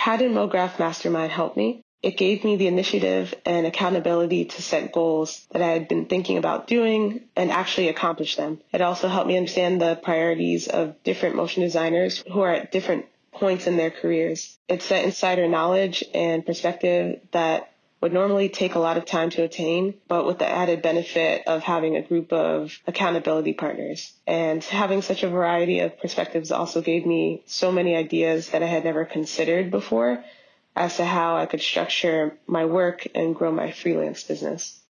How did MoGraph Mastermind help me? It gave me the initiative and accountability to set goals that I had been thinking about doing and actually accomplish them. It also helped me understand the priorities of different motion designers who are at different points in their careers. It's that insider knowledge and perspective that would normally take a lot of time to attain, but with the added benefit of having a group of accountability partners. And having such a variety of perspectives also gave me so many ideas that I had never considered before as to how I could structure my work and grow my freelance business.